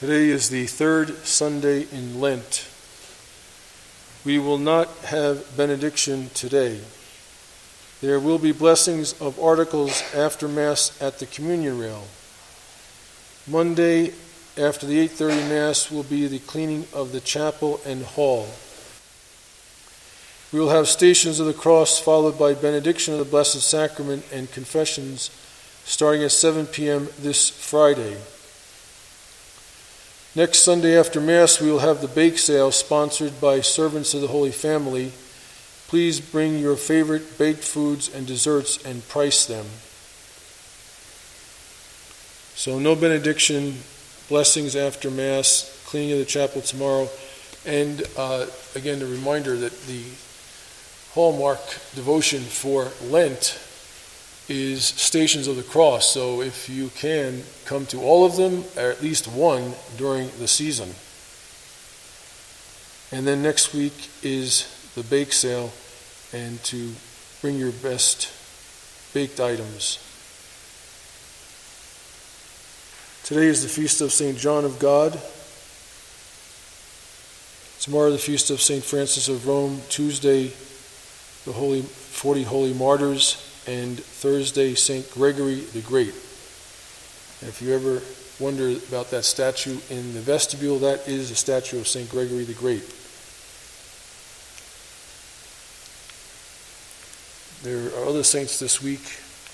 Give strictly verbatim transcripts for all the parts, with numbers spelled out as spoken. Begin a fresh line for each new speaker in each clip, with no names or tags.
Today is the third Sunday in Lent. We will not have benediction today. There will be blessings of articles after Mass at the communion rail. Monday, after the eight thirty Mass, will be the cleaning of the chapel and hall. We will have Stations of the Cross followed by benediction of the Blessed Sacrament and confessions starting at seven p.m. this Friday. Next Sunday after Mass, we will have the bake sale sponsored by Servants of the Holy Family. Please bring your favorite baked foods and desserts and price them. So no benediction, blessings after Mass, cleaning of the chapel tomorrow. And uh, again, a reminder that the hallmark devotion for Lent is Stations of the Cross. So if you can, come to all of them, or at least one during the season. And then next week is the bake sale, and to bring your best baked items. Today is the feast of Saint John of God. Tomorrow the feast of Saint Francis of Rome. Tuesday, the Holy forty Holy Martyrs. And Thursday, Saint Gregory the Great. And if you ever wonder about that statue in the vestibule, that is a statue of Saint Gregory the Great. There are other saints this week,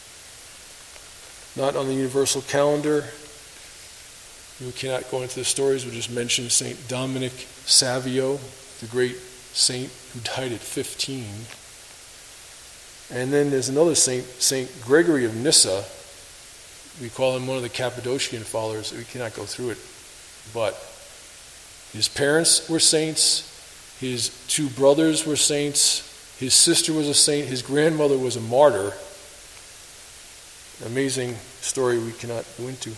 not on the universal calendar. We cannot go into the stories. We'll just mention Saint Dominic Savio, the great saint who died at fifteen. And then there's another saint, Saint Gregory of Nyssa. We call him one of the Cappadocian followers. We cannot go through it. But his parents were saints. His two brothers were saints. His sister was a saint. His grandmother was a martyr. Amazing story we cannot go into.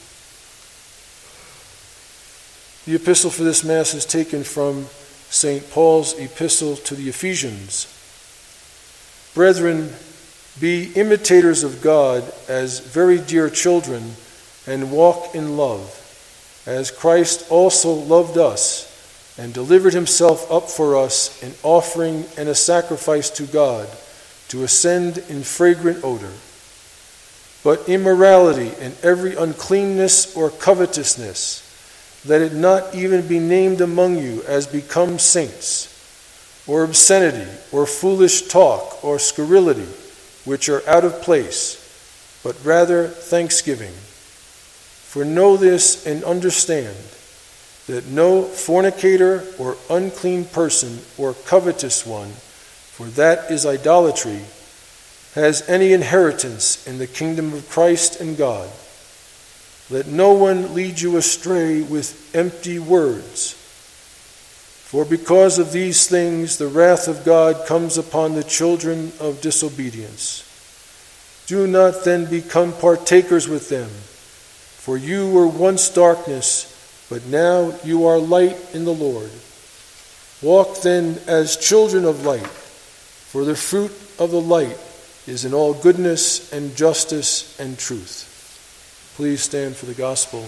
The epistle for this Mass is taken from Saint Paul's epistle to the Ephesians. Brethren, be imitators of God as very dear children, and walk in love, as Christ also loved us and delivered himself up for us, an offering and a sacrifice to God, to ascend in fragrant odor. But immorality and every uncleanness or covetousness, let it not even be named among you as becomes saints, or obscenity, or foolish talk, or scurrility, which are out of place, but rather thanksgiving. For know this and understand, that no fornicator, or unclean person, or covetous one, for that is idolatry, has any inheritance in the kingdom of Christ and God. Let no one lead you astray with empty words. For because of these things the wrath of God comes upon the children of disobedience. Do not then become partakers with them, for you were once darkness, but now you are light in the Lord. Walk then as children of light, for the fruit of the light is in all goodness and justice and truth. Please stand for the Gospel.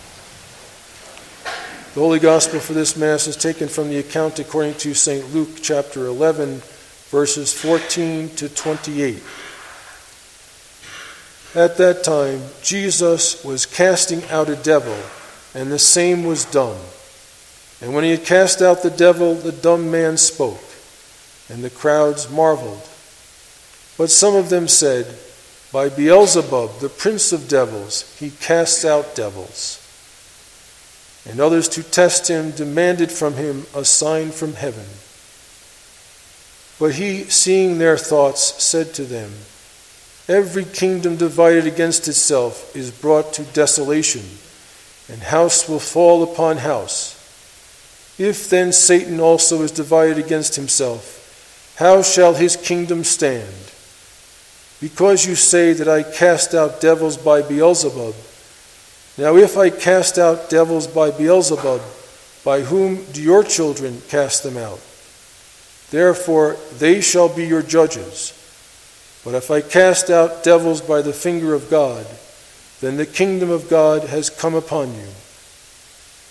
The Holy Gospel for this Mass is taken from the account according to Saint Luke chapter eleven, verses fourteen to twenty-eight. At that time, Jesus was casting out a devil, and the same was dumb. And when he had cast out the devil, the dumb man spoke, and the crowds marveled. But some of them said, by Beelzebub, the prince of devils, he casts out devils. And others, to test him, demanded from him a sign from heaven. But he, seeing their thoughts, said to them, every kingdom divided against itself is brought to desolation, and house will fall upon house. If then Satan also is divided against himself, how shall his kingdom stand? Because you say that I cast out devils by Beelzebub, now if I cast out devils by Beelzebub, by whom do your children cast them out? Therefore they shall be your judges. But if I cast out devils by the finger of God, then the kingdom of God has come upon you.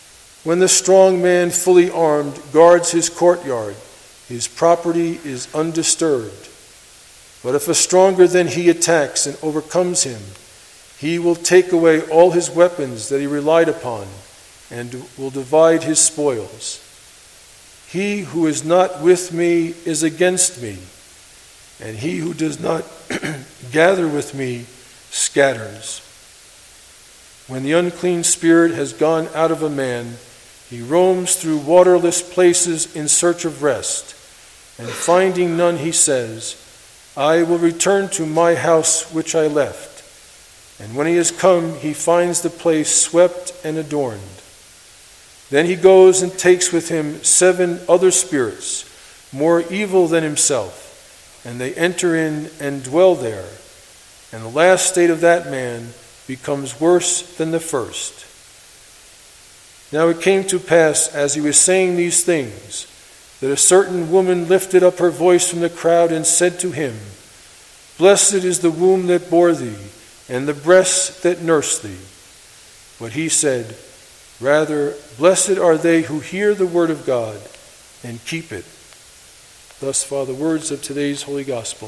When the strong man, fully armed, guards his courtyard, his property is undisturbed. But if a stronger than he attacks and overcomes him, he will take away all his weapons that he relied upon and will divide his spoils. He who is not with me is against me, and he who does not gather with me scatters. When the unclean spirit has gone out of a man, he roams through waterless places in search of rest, and finding none, he says, I will return to my house which I left. And when he has come, he finds the place swept and adorned. Then he goes and takes with him seven other spirits, more evil than himself, and they enter in and dwell there. And the last state of that man becomes worse than the first. Now it came to pass, as he was saying these things, that a certain woman lifted up her voice from the crowd and said to him, Blessed is the womb that bore thee, and the breasts that nursed thee. But he said, Rather, blessed are they who hear the word of God and keep it. Thus far the words of today's Holy Gospel.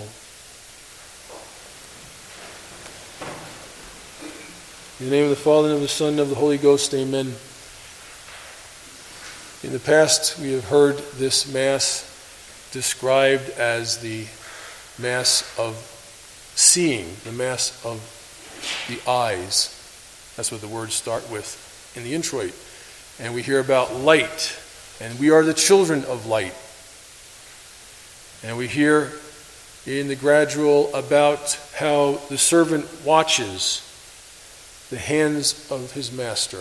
In the name of the Father, and of the Son, and of the Holy Ghost, amen. In the past, we have heard this Mass described as the Mass of seeing, the Mass of the eyes. That's what the words start with in the introit. And we hear about light, and we are the children of light. And we hear in the gradual about how the servant watches the hands of his master.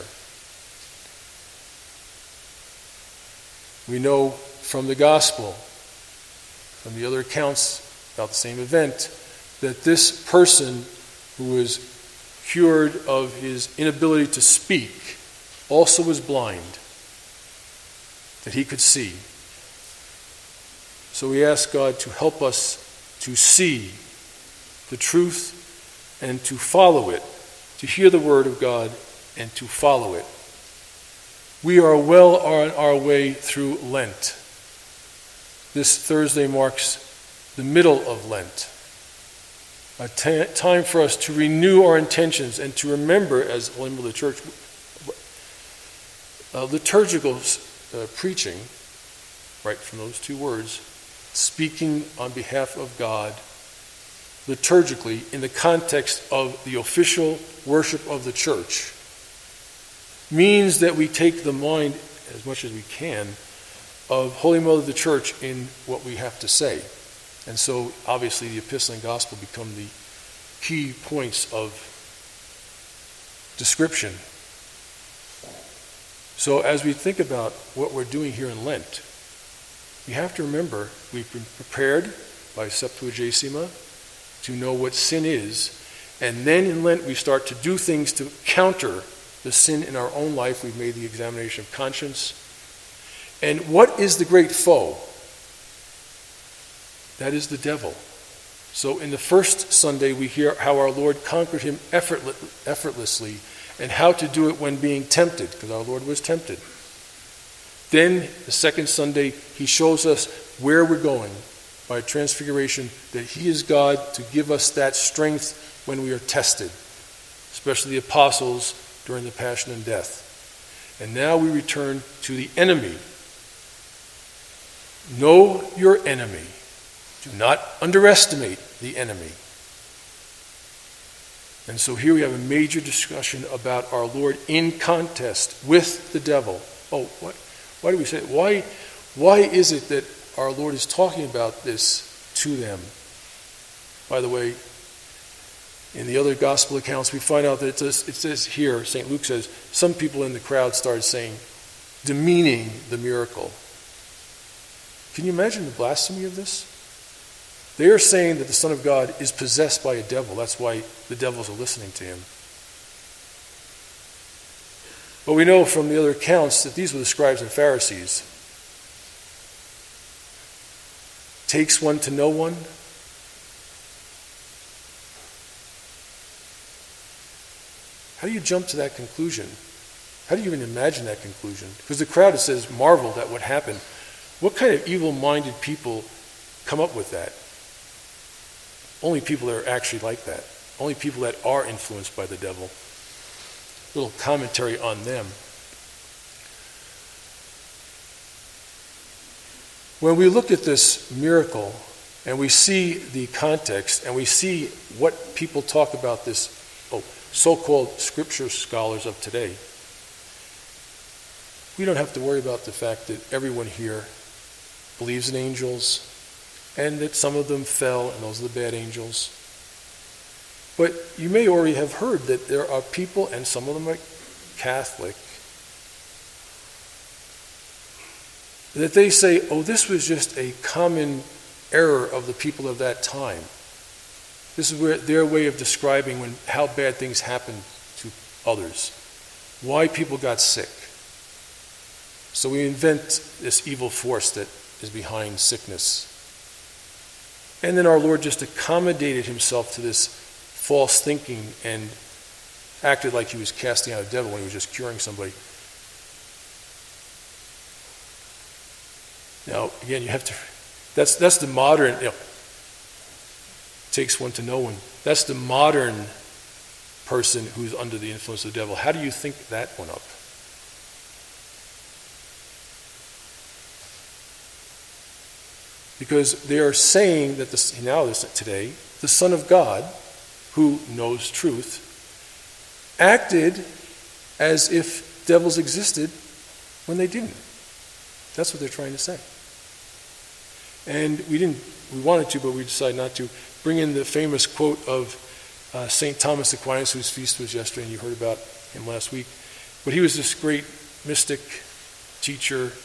We know from the gospel, from the other accounts about the same event, that this person who was cured of his inability to speak also was blind, that he could see. So we ask God to help us to see the truth and to follow it, to hear the word of God and to follow it. We are well on our way through Lent. This Thursday marks the middle of Lent, a t- time for us to renew our intentions and to remember, as Holy Mother of the Church, uh, liturgical uh, preaching, right from those two words, speaking on behalf of God liturgically in the context of the official worship of the Church, means that we take the mind, as much as we can, of Holy Mother of the Church in what we have to say. And so, obviously, the Epistle and Gospel become the key points of description. So, as we think about what we're doing here in Lent, we have to remember we've been prepared by Septuagesima to know what sin is, and then in Lent we start to do things to counter the sin in our own life. We've made the examination of conscience. And what is the great foe? That is the devil. So in the first Sunday we hear how our Lord conquered him effortless, effortlessly, and how to do it when being tempted, because our Lord was tempted. Then the second Sunday he shows us where we're going by transfiguration, that he is God to give us that strength when we are tested, especially the apostles during the passion and death. And now we return to the enemy. Know your enemy. Do not underestimate the enemy. And so here we have a major discussion about our Lord in contest with the devil. Oh, what? Why do we say it? Why, why is it that our Lord is talking about this to them? By the way, in the other gospel accounts, we find out that it says, it says here, Saint Luke says, some people in the crowd started saying, demeaning the miracle. Can you imagine the blasphemy of this? They are saying that the Son of God is possessed by a devil. That's why the devils are listening to him. But we know from the other accounts that these were the scribes and Pharisees. Takes one to know one. How do you jump to that conclusion? How do you even imagine that conclusion? Because the crowd, it says, marveled at what happened. What kind of evil-minded people come up with that? Only people that are actually like that. Only people that are influenced by the devil. A little commentary on them. When we look at this miracle and we see the context and we see what people talk about this, oh, so-called scripture scholars of today, we don't have to worry about the fact that everyone here believes in angels and that some of them fell and those are the bad angels. But you may already have heard that there are people, and some of them are Catholic, that they say, oh, this was just a common error of the people of that time. This is where their way of describing when how bad things happened to others, why people got sick. So we invent this evil force that is behind sickness. And then our Lord just accommodated himself to this false thinking and acted like he was casting out a devil when he was just curing somebody. Now, again, you have to, that's that's the modern, you know, takes one to know one. That's the modern person who's under the influence of the devil. How do you think that went up? Because they are saying that the, now today, the Son of God, who knows truth, acted as if devils existed when they didn't. That's what they're trying to say. And we didn't, we wanted to, but we decided not to, bring in the famous quote of uh, Saint Thomas Aquinas, whose feast was yesterday, and you heard about him last week. But he was this great mystic teacher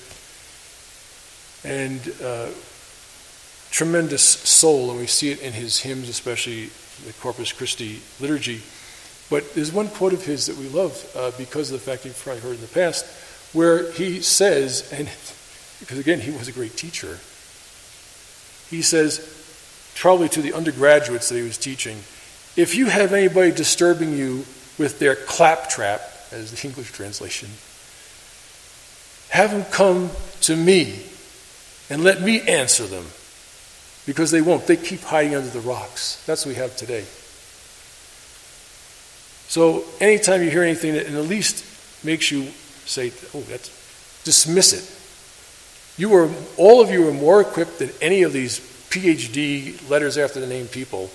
and uh, tremendous soul, and we see it in his hymns, especially the Corpus Christi liturgy. But there's one quote of his that we love uh, because of the fact you've probably heard in the past, where he says, and because again, he was a great teacher, he says, probably to the undergraduates that he was teaching, if you have anybody disturbing you with their claptrap, as the English translation, have them come to me and let me answer them. Because they won't. They keep hiding under the rocks. That's what we have today. So anytime you hear anything that at least makes you say, oh, that's, dismiss it. You are, all of you are more equipped than any of these P H D letters after the name people,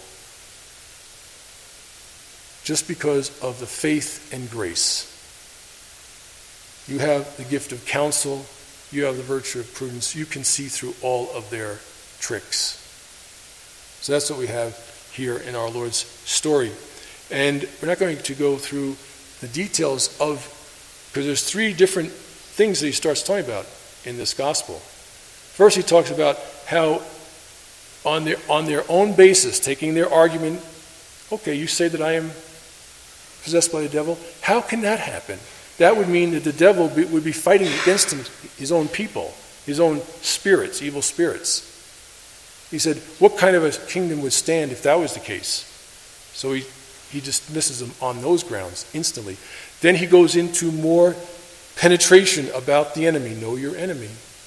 just because of the faith and grace. You have the gift of counsel. You have the virtue of prudence. You can see through all of their tricks. So that's what we have here in our Lord's story. And we're not going to go through the details of, because there's three different things that he starts talking about in this gospel. First, he talks about how on their, on their own basis, taking their argument, okay, you say that I am possessed by the devil. How can that happen? That would mean that the devil be, would be fighting against him, his own people, his own spirits, evil spirits. He said, what kind of a kingdom would stand if that was the case? So he, he dismisses them on those grounds instantly. Then he goes into more penetration about the enemy. Know your enemy.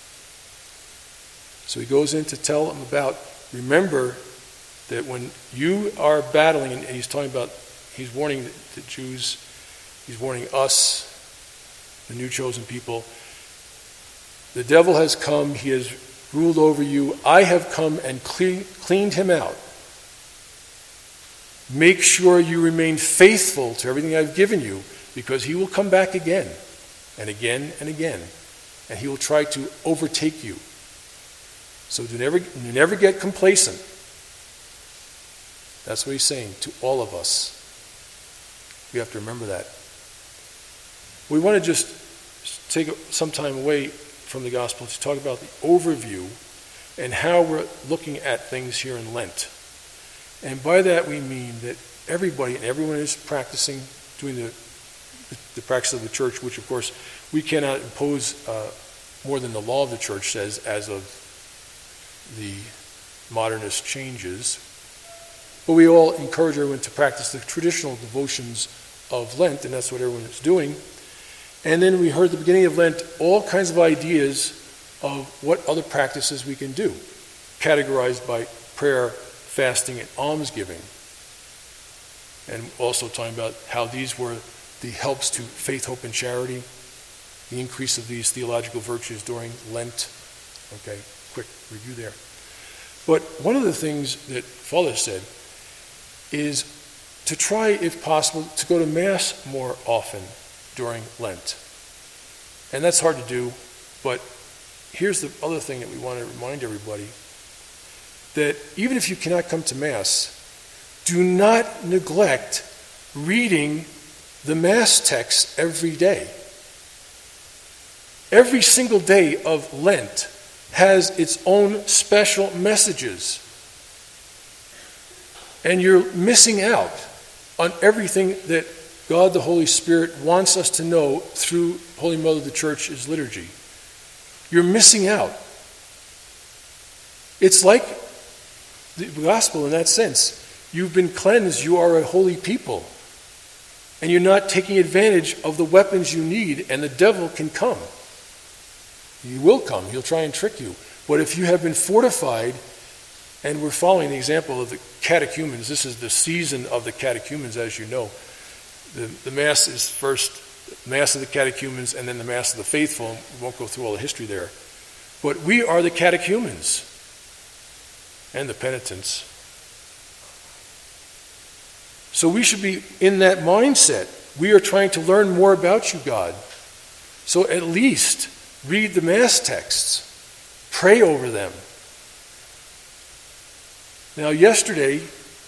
So he goes in to tell them about, remember that when you are battling, and he's talking about, he's warning the Jews, he's warning us, the new chosen people, the devil has come, he has ruled over you. I have come and clean, cleaned him out. Make sure you remain faithful to everything I've given you, because he will come back again and again and again, and he will try to overtake you. So do never, do never get complacent. That's what he's saying to all of us. We have to remember that. We want to just take some time away from the gospel to talk about the overview and how we're looking at things here in Lent. And by that we mean that everybody and everyone is practicing, doing the, the practice of the church, which of course we cannot impose uh, more than the law of the church says as of the modernist changes. But we all encourage everyone to practice the traditional devotions of Lent, and that's what everyone is doing. And then we heard at the beginning of Lent all kinds of ideas of what other practices we can do, categorized by prayer, fasting, and almsgiving. And also talking about how these were the helps to faith, hope, and charity, the increase of these theological virtues during Lent. Okay, quick review there. But one of the things that Father said is to try, if possible, to go to Mass more often during Lent. And that's hard to do, but here's the other thing that we want to remind everybody, that even if you cannot come to Mass, do not neglect reading the Mass text every day. Every single day of Lent has its own special messages. And you're missing out on everything that God the Holy Spirit wants us to know through Holy Mother of the Church's liturgy. You're missing out. It's like the gospel in that sense. You've been cleansed, you are a holy people. And you're not taking advantage of the weapons you need, and the devil can come. He will come, he'll try and trick you. But if you have been fortified, and we're following the example of the catechumens, this is the season of the catechumens, as you know. The, the Mass is first Mass of the catechumens and then the Mass of the faithful. We won't go through all the history there. But we are the catechumens and the penitents. So we should be in that mindset. We are trying to learn more about you, God. So at least read the Mass texts. Pray over them. Now yesterday,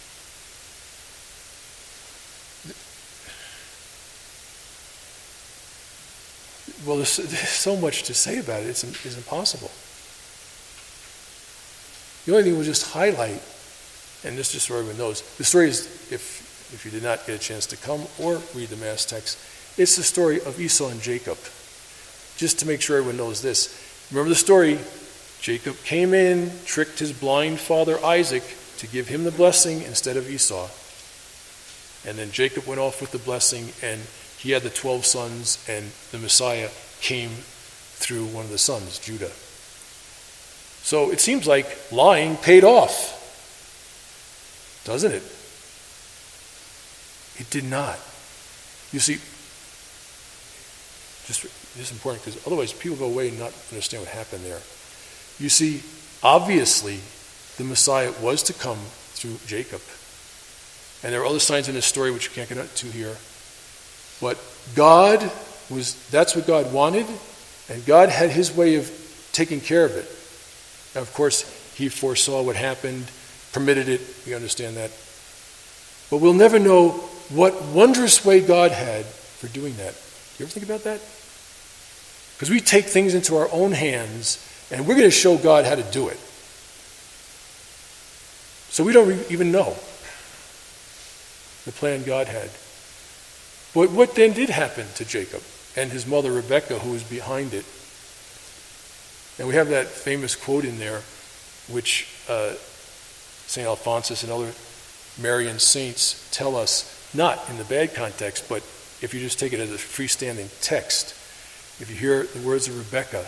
well, there's, there's so much to say about it, it's, it's impossible. The only thing we'll just highlight, and this just so everyone knows, the story is, if if you did not get a chance to come or read the Mass text, it's the story of Esau and Jacob. Just to make sure everyone knows this. Remember the story? Jacob came in, tricked his blind father Isaac to give him the blessing instead of Esau. And then Jacob went off with the blessing, and he had the twelve sons, and the Messiah came through one of the sons, Judah. So it seems like lying paid off, doesn't it? It did not. You see, just this is important because otherwise people go away and not understand what happened there. You see, obviously, the Messiah was to come through Jacob. And there are other signs in this story which you can't get into here. But God was, that's what God wanted, and God had his way of taking care of it. Now, of course, he foresaw what happened, permitted it, we understand that. But we'll never know what wondrous way God had for doing that. You ever think about that? Because we take things into our own hands, and we're going to show God how to do it. So we don't even know the plan God had. But what then did happen to Jacob and his mother Rebekah, who was behind it? And we have that famous quote in there, which uh, Saint Alphonsus and other Marian saints tell us, not in the bad context, but if you just take it as a freestanding text. If you hear the words of Rebekah,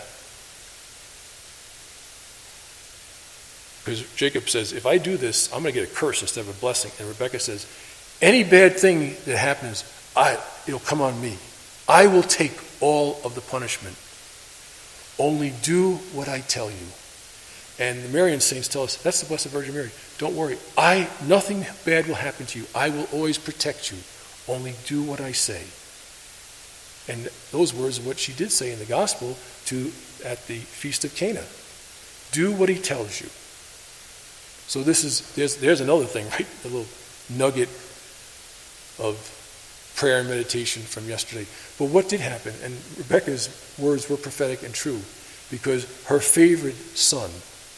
because Jacob says, if I do this, I'm going to get a curse instead of a blessing. And Rebekah says, any bad thing that happens, I, it'll come on me. I will take all of the punishment. Only do what I tell you. And the Marian saints tell us, that's the Blessed Virgin Mary. Don't worry. I, nothing bad will happen to you. I will always protect you. Only do what I say. And those words are what she did say in the gospel to at the Feast of Cana. Do what he tells you. So this is, there's, there's another thing, right? A little nugget of prayer and meditation from yesterday. But what did happen? And Rebekah's words were prophetic and true, because her favorite son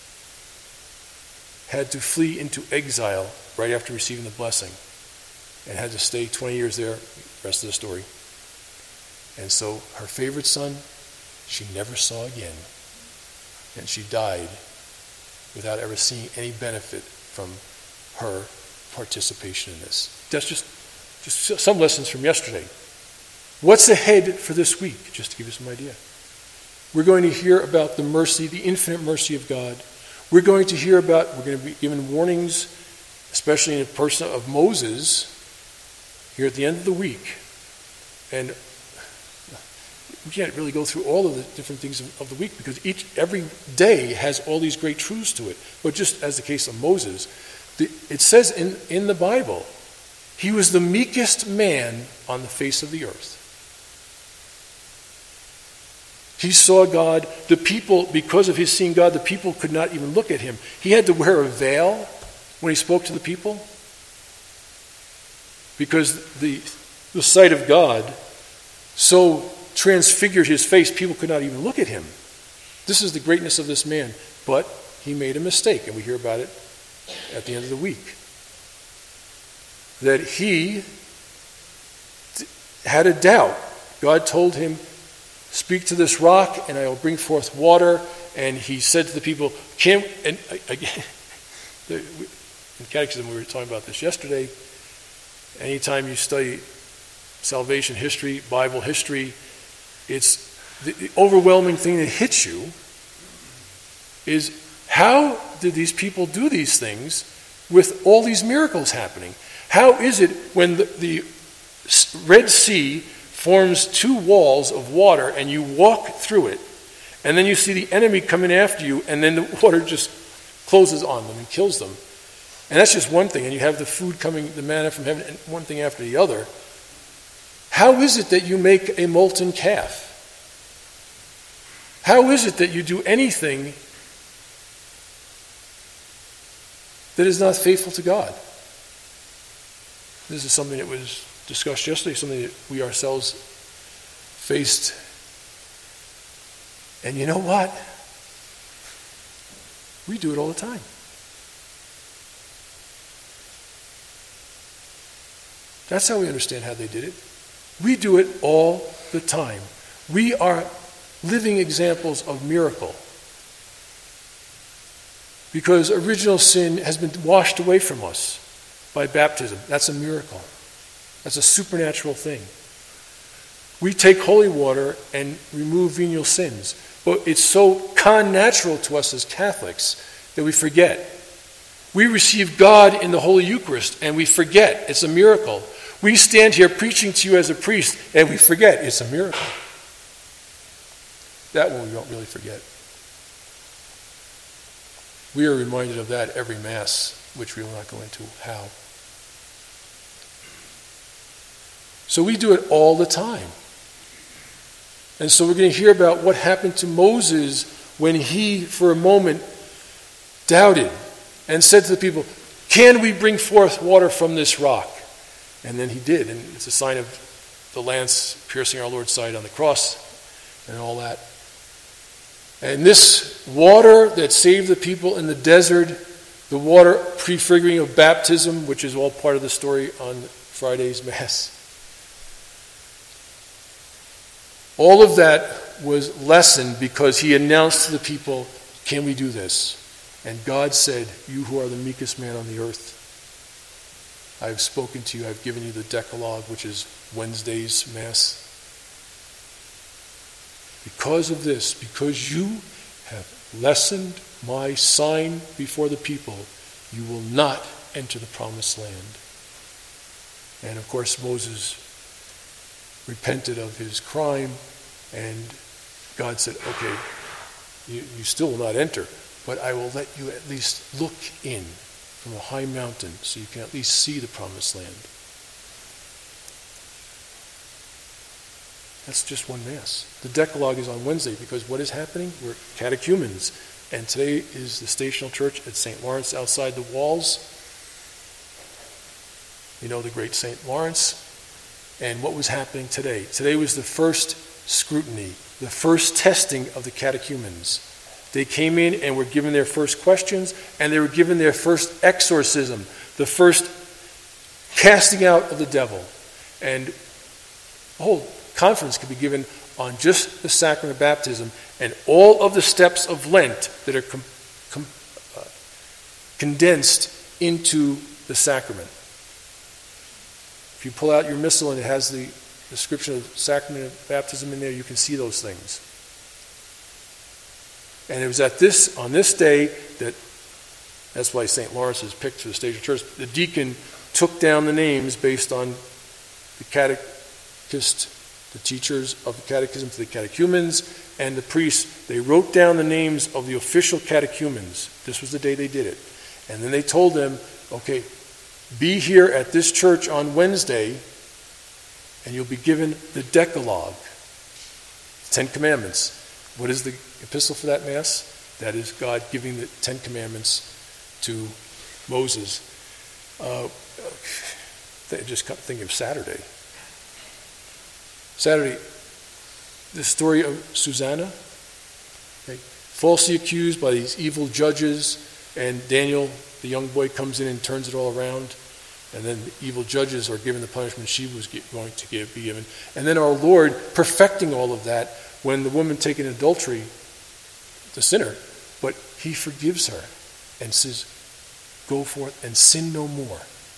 had to flee into exile right after receiving the blessing and had to stay twenty years there, rest of the story. And so her favorite son, she never saw again. And she died without ever seeing any benefit from her participation in this. That's just, just some lessons from yesterday. What's ahead for this week, just to give you some idea? We're going to hear about the mercy, the infinite mercy of God. We're going to hear about, we're going to be given warnings, especially in the person of Moses, here at the end of the week. And we can't really go through all of the different things of the week because each every day has all these great truths to it. But just as the case of Moses, the, it says in, in the Bible, he was the meekest man on the face of the earth. He saw God. The people, because of his seeing God, the people could not even look at him. He had to wear a veil when he spoke to the people because the, the sight of God so transfigured his face, people could not even look at him. This is the greatness of this man. But he made a mistake, and we hear about it at the end of the week. That he had a doubt. God told him, speak to this rock, and I will bring forth water. And he said to the people, can and again, in Catechism we were talking about this yesterday. Anytime you study salvation history, Bible history, it's the, the overwhelming thing that hits you is how did these people do these things with all these miracles happening? How is it when the, the Red Sea forms two walls of water and you walk through it, and then you see the enemy coming after you, and then the water just closes on them and kills them? And that's just one thing, and you have the food coming, the manna from heaven, and one thing after the other. How is it that you make a molten calf? How is it that you do anything that is not faithful to God? This is something that was discussed yesterday, something that we ourselves faced. And you know what? We do it all the time. That's how we understand how they did it. We do it all the time. We are living examples of miracle. Because original sin has been washed away from us by baptism. That's a miracle. That's a supernatural thing. We take holy water and remove venial sins. But it's so con-natural to us as Catholics that we forget. We receive God in the Holy Eucharist and we forget. It's a miracle. We stand here preaching to you as a priest and we forget. It's a miracle. That one we don't really forget. We are reminded of that every Mass, which we will not go into how. So we do it all the time. And so we're going to hear about what happened to Moses when he, for a moment, doubted and said to the people, can we bring forth water from this rock? And then he did, and it's a sign of the lance piercing our Lord's side on the cross and all that. And this water that saved the people in the desert, the water prefiguring of baptism, which is all part of the story on Friday's Mass, all of that was lessened because he announced to the people, can we do this? And God said, you who are the meekest man on the earth, I have spoken to you, I have given you the Decalogue, which is Wednesday's Mass. Because of this, because you have lessened my sign before the people, you will not enter the promised land. And of course, Moses repented of his crime, and God said, okay, you, you still will not enter, but I will let you at least look in from a high mountain so you can at least see the promised land. That's just one Mass. The Decalogue is on Wednesday because what is happening? We're catechumens. And today is the stational church at Saint Lawrence outside the walls. You know the great Saint Lawrence. And what was happening today? Today was the first scrutiny, the first testing of the catechumens. They came in and were given their first questions, and they were given their first exorcism, the first casting out of the devil. And the whole conference could be given on just the sacrament of baptism and all of the steps of Lent that are com- com- uh, condensed into the sacrament. If you pull out your missal and it has the description of sacrament of baptism in there, you can see those things. And it was at this, on this day that, that's why Saint Lawrence is picked for the stage of church, the deacon took down the names based on the catechist, the teachers of the catechism to the catechumens, and the priests. They wrote down the names of the official catechumens. This was the day they did it. And then they told them, okay, be here at this church on Wednesday, and you'll be given the Decalogue, Ten Commandments. What is the epistle for that Mass? That is God giving the Ten Commandments to Moses. Uh, just think of Saturday. Saturday, the story of Susanna, okay, falsely accused by these evil judges, and Daniel, the young boy, comes in and turns it all around, and then the evil judges are given the punishment she was going to give, be given. And then our Lord perfecting all of that when the woman taken adultery, the sinner, but he forgives her and says, go forth and sin no more.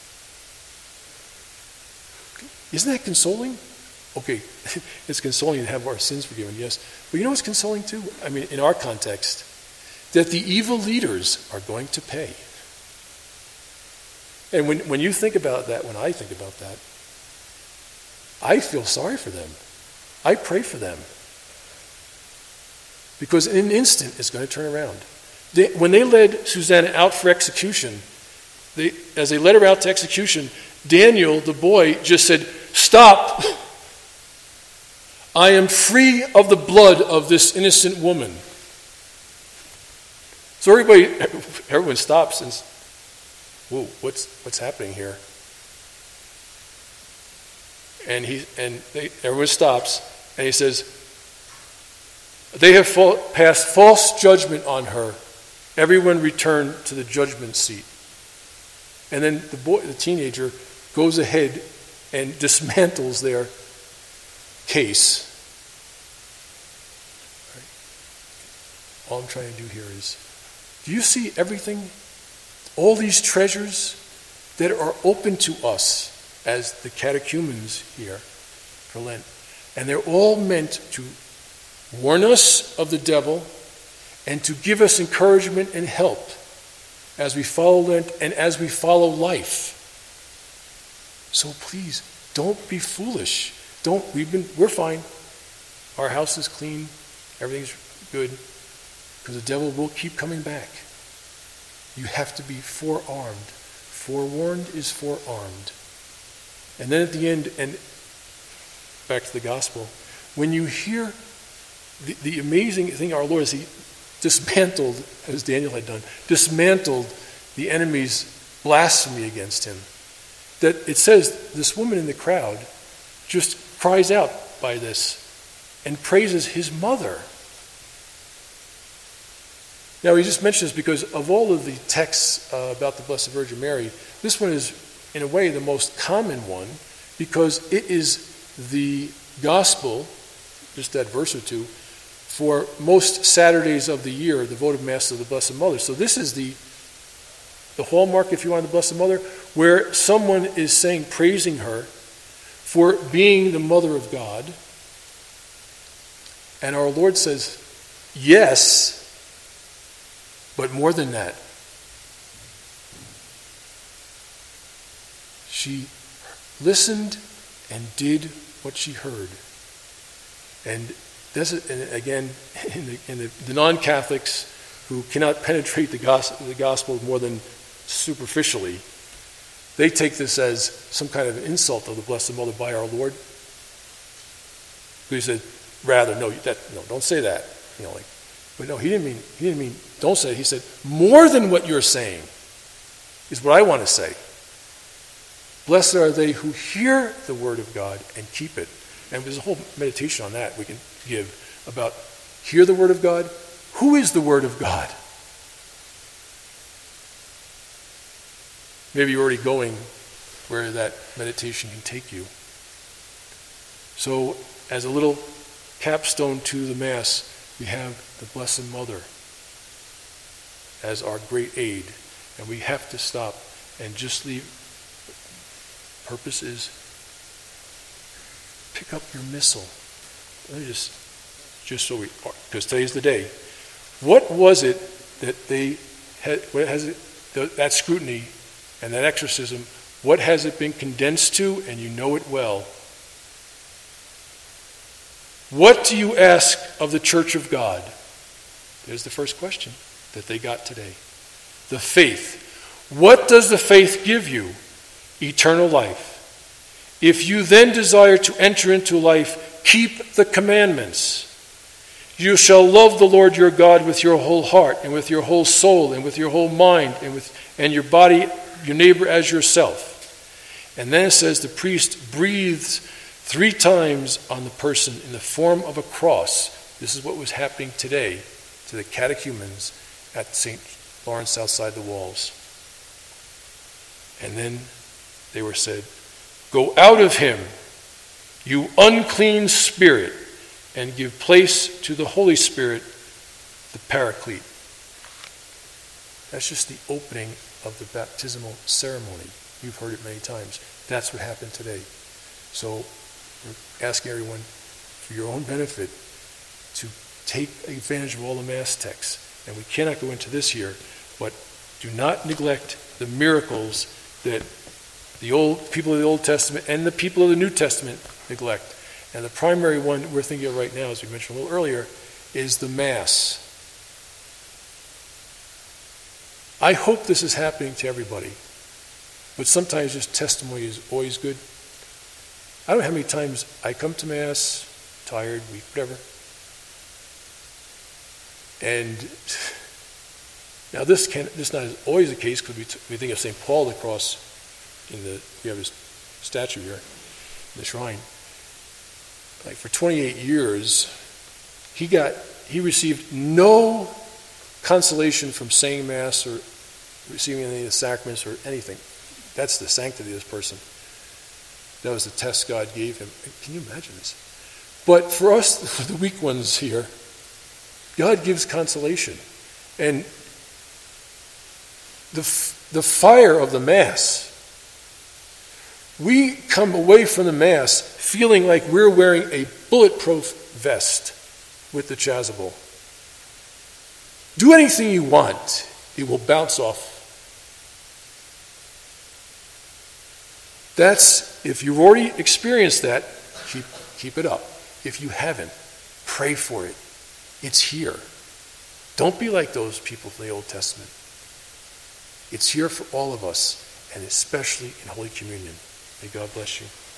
Isn't that consoling? Okay, it's consoling to have our sins forgiven, yes. But you know what's consoling too? I mean, in our context, that the evil leaders are going to pay. And when, when you think about that, when I think about that, I feel sorry for them. I pray for them. Because in an instant, it's going to turn around. They, when they led Susanna out for execution, they, as they led her out to execution, Daniel, the boy, just said, stop! I am free of the blood of this innocent woman. So everybody, everyone stops and says, whoa, what's what's happening here? And he and they, everyone stops, and he says, they have fa- passed false judgment on her. Everyone return to the judgment seat. And then the boy, the teenager, goes ahead and dismantles their case. All I'm trying to do here is, do you see everything, all these treasures that are open to us as the catechumens here for Lent? And they're all meant to warn us of the devil and to give us encouragement and help as we follow Lent and as we follow life. So please, don't be foolish. Don't, we've been, we're fine. Our house is clean. Everything's good. Because the devil will keep coming back. You have to be forearmed. Forewarned is forearmed. And then at the end, and back to the gospel, when you hear the, the amazing thing our Lord is, he dismantled, as Daniel had done, dismantled the enemy's blasphemy against him. That it says this woman in the crowd just cries out by this and praises his mother. Now, we just mentioned this because of all of the texts uh, about the Blessed Virgin Mary, this one is, in a way, the most common one because it is the gospel, just that verse or two, for most Saturdays of the year, the votive Mass of the Blessed Mother. So this is the, the hallmark, if you want, of the Blessed Mother, where someone is saying, praising her for being the Mother of God. And our Lord says, yes, but more than that, she listened and did what she heard. And this is, and again, in the, in the, the non-Catholics who cannot penetrate the gospel, the gospel more than superficially, they take this as some kind of an insult of the Blessed Mother by our Lord. He said, rather, no, that, no, don't say that. You know, like, but no, he didn't mean, he didn't mean, don't say it. He said, more than what you're saying is what I want to say. Blessed are they who hear the word of God and keep it. And there's a whole meditation on that we can give about hear the word of God. Who is the word of God? Maybe you're already going where that meditation can take you. So, as a little capstone to the Mass, we have the Blessed Mother as our great aid. And we have to stop and just leave. Purpose is pick up your missal. Let me just, just so we, because today's the day. What was it that they had, what has it, that scrutiny and that exorcism, what has it been condensed to? And you know it well. What do you ask of the church of God? There's the first question that they got today. The faith. What does the faith give you? Eternal life. If you then desire to enter into life, keep the commandments. You shall love the Lord your God with your whole heart and with your whole soul and with your whole mind and with and your body, your neighbor as yourself. And then it says the priest breathes three times on the person in the form of a cross. This is what was happening today to the catechumens at Saint Lawrence outside the walls. And then they were said, "Go out of him, you unclean spirit, and give place to the Holy Spirit, the Paraclete." That's just the opening of the baptismal ceremony. You've heard it many times. That's what happened today. So we're asking everyone, for your own benefit, to take advantage of all the Mass texts. And we cannot go into this here, but do not neglect the miracles that the old people of the Old Testament and the people of the New Testament neglect. And the primary one we're thinking of right now, as we mentioned a little earlier, is the Mass. I hope this is happening to everybody, but sometimes just testimony is always good. I don't know how many times I come to Mass, tired, weak, whatever, and now this can this is not always the case because we, t- we think of Saint Paul the Cross in the we have his statue here in the shrine. Like for twenty-eight years, he got he received no consolation from saying Mass or receiving any of the sacraments or anything. That's the sanctity of this person. That was the test God gave him. Can you imagine this? But for us, the weak ones here, God gives consolation. And the, the fire of the Mass, we come away from the Mass feeling like we're wearing a bulletproof vest with the chasuble. Do anything you want, it will bounce off. That's, if you've already experienced that, keep, keep it up. If you haven't, pray for it. It's here. Don't be like those people from the Old Testament. It's here for all of us, and especially in Holy Communion. May God bless you.